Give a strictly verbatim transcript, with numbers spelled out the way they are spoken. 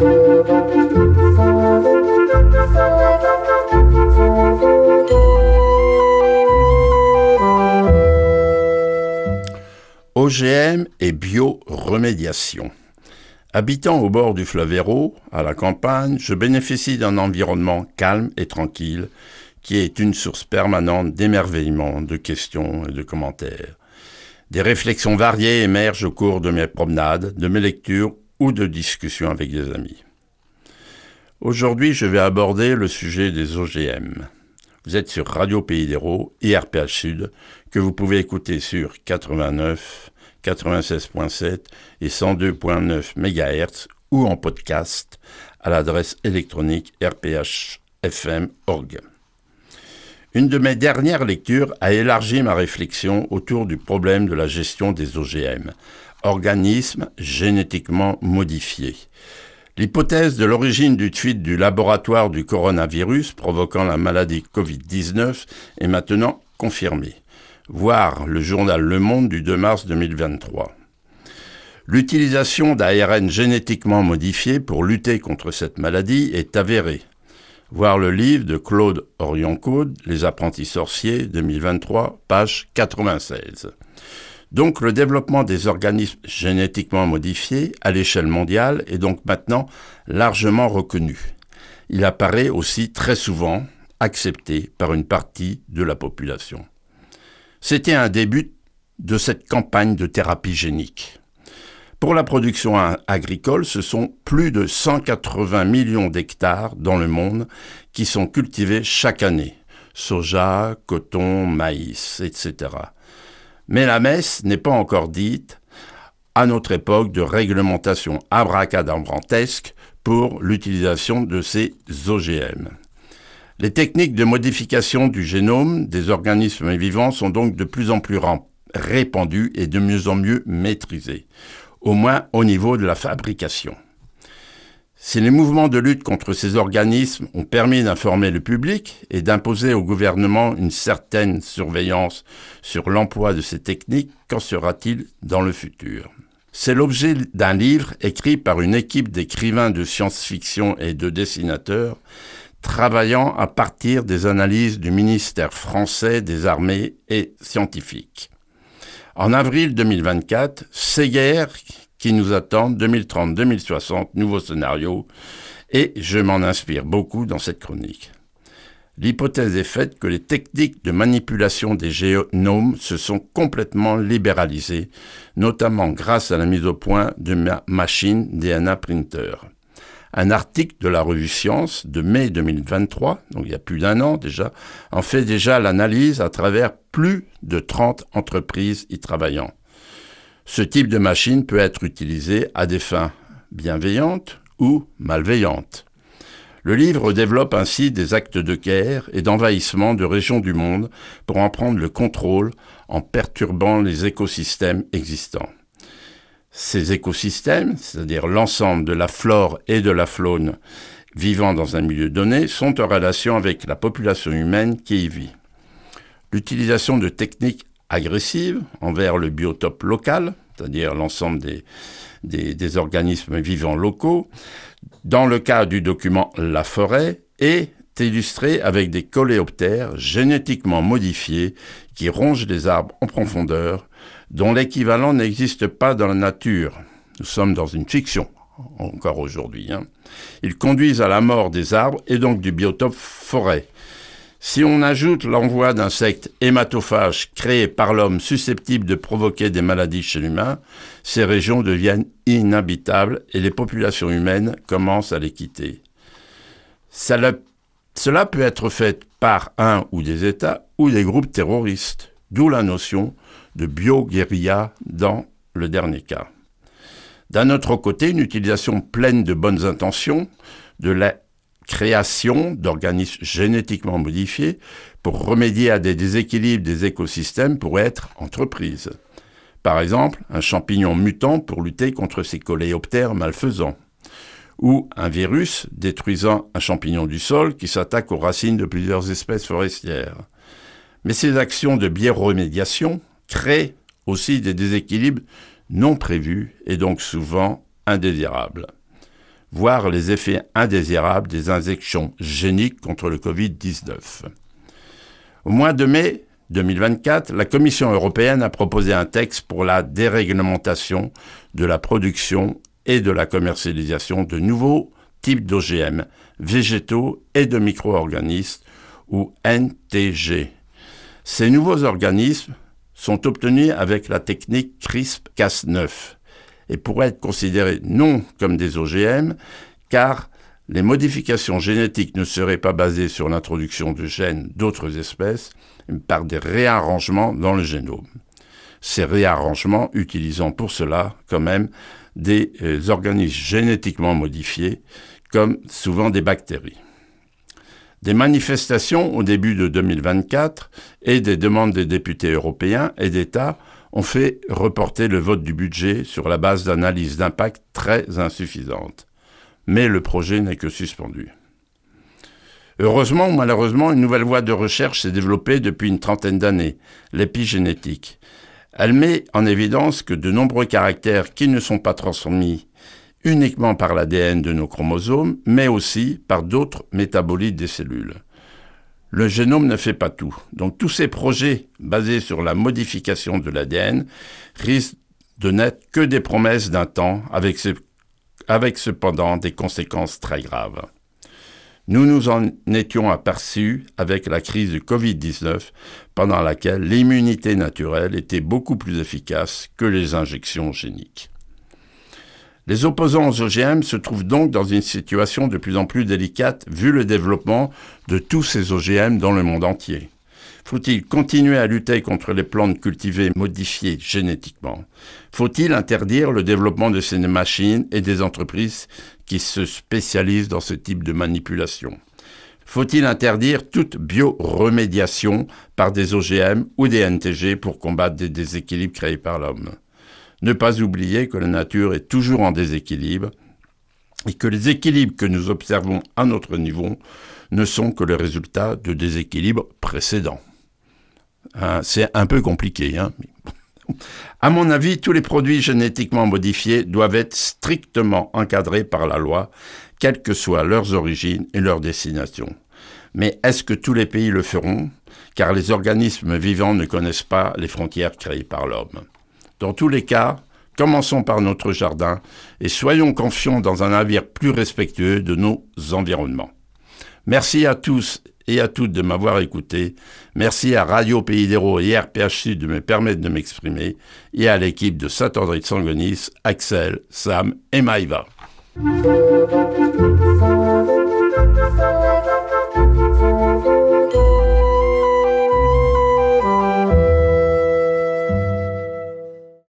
O G M et bioremédiation. Habitant au bord du fleuve Hérault, à la campagne, je bénéficie d'un environnement calme et tranquille qui est une source permanente d'émerveillement, de questions et de commentaires. Des réflexions variées émergent au cours de mes promenades, de mes lectures ou de discussions avec des amis. Aujourd'hui, je vais aborder le sujet des O G M. Vous êtes sur Radio Pays d'Hérault, I R P H Sud, que vous pouvez écouter sur quatre-vingt-neuf, quatre-vingt-seize virgule sept et cent deux virgule neuf mégahertz ou en podcast à l'adresse électronique r p h f m point org. Une de mes dernières lectures a élargi ma réflexion autour du problème de la gestion des O G M, organismes génétiquement modifiés. L'hypothèse de l'origine du tweet du laboratoire du coronavirus provoquant la maladie covid dix-neuf est maintenant confirmée. Voir le journal Le Monde du deux mars deux mille vingt-trois. L'utilisation d'A R N génétiquement modifié pour lutter contre cette maladie est avérée. Voir le livre de Claude Orion-Caude, Les apprentis sorciers, deux mille vingt-trois, page quatre-vingt-seize. Donc le développement des organismes génétiquement modifiés à l'échelle mondiale est donc maintenant largement reconnu. Il apparaît aussi très souvent accepté par une partie de la population. C'était un début de cette campagne de thérapie génique. Pour la production agricole, ce sont plus de cent quatre-vingts millions d'hectares dans le monde qui sont cultivés chaque année. Soja, coton, maïs, et cetera. Mais la messe n'est pas encore dite à notre époque de réglementation abracadabrantesque pour l'utilisation de ces O G M. Les techniques de modification du génome des organismes vivants sont donc de plus en plus répandues et de mieux en mieux maîtrisées, au moins au niveau de la fabrication. Si les mouvements de lutte contre ces organismes ont permis d'informer le public et d'imposer au gouvernement une certaine surveillance sur l'emploi de ces techniques, qu'en sera-t-il dans le futur ? C'est l'objet d'un livre écrit par une équipe d'écrivains de science-fiction et de dessinateurs travaillant à partir des analyses du ministère français des armées et scientifiques. En avril deux mille vingt-quatre, ces guerres qui nous attendent, deux mille trente à deux mille soixante, nouveau scénario, et je m'en inspire beaucoup dans cette chronique. L'hypothèse est faite que les techniques de manipulation des génomes se sont complètement libéralisées, notamment grâce à la mise au point de ma machine D N A printer. Un article de la revue Science de mai deux mille vingt-trois, donc il y a plus d'un an déjà, en fait déjà l'analyse à travers plus de trente entreprises y travaillant. Ce type de machine peut être utilisé à des fins bienveillantes ou malveillantes. Le livre développe ainsi des actes de guerre et d'envahissement de régions du monde pour en prendre le contrôle en perturbant les écosystèmes existants. Ces écosystèmes, c'est-à-dire l'ensemble de la flore et de la faune vivant dans un milieu donné, sont en relation avec la population humaine qui y vit. L'utilisation de techniques agressives envers le biotope local, c'est-à-dire l'ensemble des, des, des organismes vivants locaux, dans le cas du document La forêt, est illustrée avec des coléoptères génétiquement modifiés qui rongent les arbres en profondeur, dont l'équivalent n'existe pas dans la nature. Nous sommes dans une fiction, encore aujourd'hui. Hein. Ils conduisent à la mort des arbres et donc du biotope forêt. Si on ajoute l'envoi d'insectes hématophages créés par l'homme susceptibles de provoquer des maladies chez l'humain, ces régions deviennent inhabitables et les populations humaines commencent à les quitter. Cela, cela peut être fait par un ou des États ou des groupes terroristes, d'où la notion de bio-guérilla dans le dernier cas. D'un autre côté, une utilisation pleine de bonnes intentions de la création d'organismes génétiquement modifiés pour remédier à des déséquilibres des écosystèmes pourrait être entreprise. Par exemple, un champignon mutant pour lutter contre ces coléoptères malfaisants, ou un virus détruisant un champignon du sol qui s'attaque aux racines de plusieurs espèces forestières. Mais ces actions de bioremédiation créent aussi des déséquilibres non prévus et donc souvent indésirables. voire les effets indésirables des injections géniques contre le covid dix-neuf. Au mois de mai deux mille vingt-quatre, la Commission européenne a proposé un texte pour la déréglementation de la production et de la commercialisation de nouveaux types d'O G M, végétaux et de micro-organismes, ou N T G. Ces nouveaux organismes sont obtenus avec la technique CRISPR Cas neuf et pourraient être considérés non comme des O G M, car les modifications génétiques ne seraient pas basées sur l'introduction de gènes d'autres espèces, mais par des réarrangements dans le génome. Ces réarrangements utilisant pour cela quand même des euh, organismes génétiquement modifiés, comme souvent des bactéries. Des manifestations au début de deux mille vingt-quatre et des demandes des députés européens et d'États ont fait reporter le vote du budget sur la base d'analyses d'impact très insuffisantes. Mais le projet n'est que suspendu. Heureusement ou malheureusement, une nouvelle voie de recherche s'est développée depuis une trentaine d'années, l'épigénétique. Elle met en évidence que de nombreux caractères qui ne sont pas transmis uniquement par l'A D N de nos chromosomes, mais aussi par d'autres métabolites des cellules. Le génome ne fait pas tout. Donc tous ces projets basés sur la modification de l'A D N risquent de n'être que des promesses d'un temps, avec, ce, avec cependant des conséquences très graves. Nous nous en étions aperçus avec la crise du covid dix-neuf, pendant laquelle l'immunité naturelle était beaucoup plus efficace que les injections géniques. Les opposants aux O G M se trouvent donc dans une situation de plus en plus délicate vu le développement de tous ces O G M dans le monde entier. Faut-il continuer à lutter contre les plantes cultivées modifiées génétiquement? Faut-il interdire le développement de ces machines et des entreprises qui se spécialisent dans ce type de manipulation? Faut-il interdire toute bioremédiation par des O G M ou des N T G pour combattre des déséquilibres créés par l'homme? Ne pas oublier que la nature est toujours en déséquilibre et que les équilibres que nous observons à notre niveau ne sont que le résultat de déséquilibres précédents. Hein, c'est un peu compliqué, hein. À mon avis, tous les produits génétiquement modifiés doivent être strictement encadrés par la loi, quelles que soient leurs origines et leur destination. Mais est-ce que tous les pays le feront? Car les organismes vivants ne connaissent pas les frontières créées par l'homme. Dans tous les cas, commençons par notre jardin et soyons confiants dans un navire plus respectueux de nos environnements. Merci à tous et à toutes de m'avoir écouté. Merci à Radio Pays d'Hérault et R P H Sud de me permettre de m'exprimer et à l'équipe de Saint-André de Sangonis, Axel, Sam et Maïva.